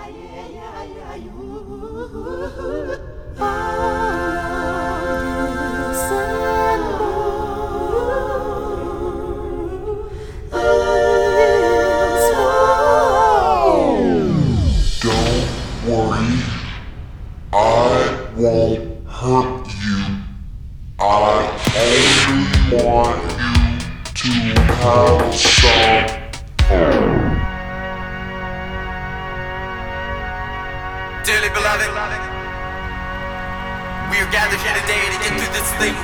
Dearly beloved, we are gathered here today to get through this thing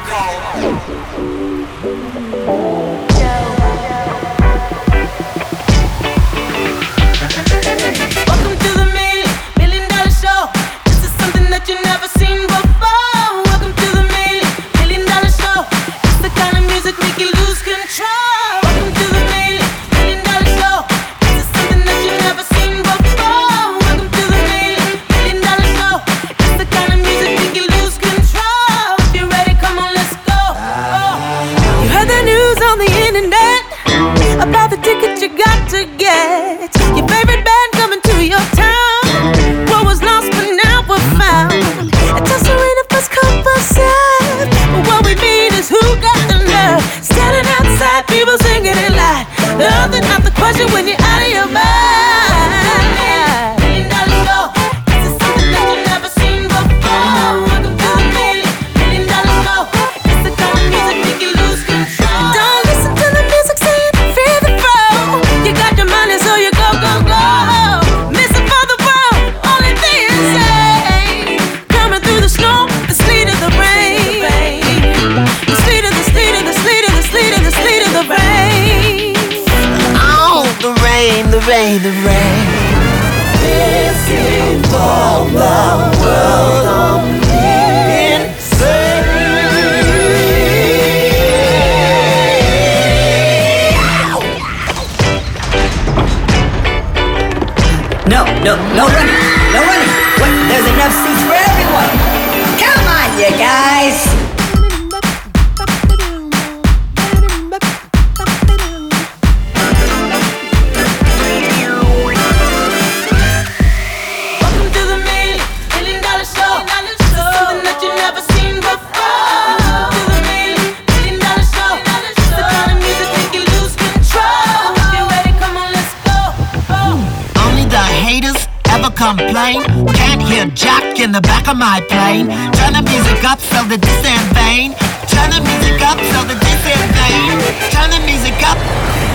Welcome to the $1 million show. This is something that you never seen before. Welcome to the $1 million show. It's the kind of music make you lose control. Welcome to the $1 million show. This is something that you never seen before. Welcome to the $1 million show. It's the kind of music make you lose control. If you're ready, come on, let's go. You heard the news on the internet about the ticket you got to get. Your favorite band coming to your town. What was lost but now we're found. It doesn't rain if it's composite. But what we mean is who got the nerve. Standing outside, people singing it loud. Nothing out the question when you're out of your mind. $1 million show. This is something that you never seen before. Welcome to the $1 million show. It's the kind of music make you lose control. Don't listen to the music saying fear the flow. You got your money so you go, go, go. Missing for the world, only thing you say. Coming through the snow, the sleet of the rain. The sleet of the sleet of the sleet of the sleet of the sleet of the rain. Oh, the rain, the rain, the rain. Missing for the world only insane. No running, no running. What? There's enough seats for everyone. Come on, you guys. Welcome to the $1 million show. Something that you never seen before. Welcome to the $1 million show. It's the kind of music make you lose control. If you're ready, come on, let's go. Only the haters ever complain. Can't hear Jack in the back of my plane. Turn the music up so that this ain't vain. Turn the music up so that this ain't vain. Turn the music up.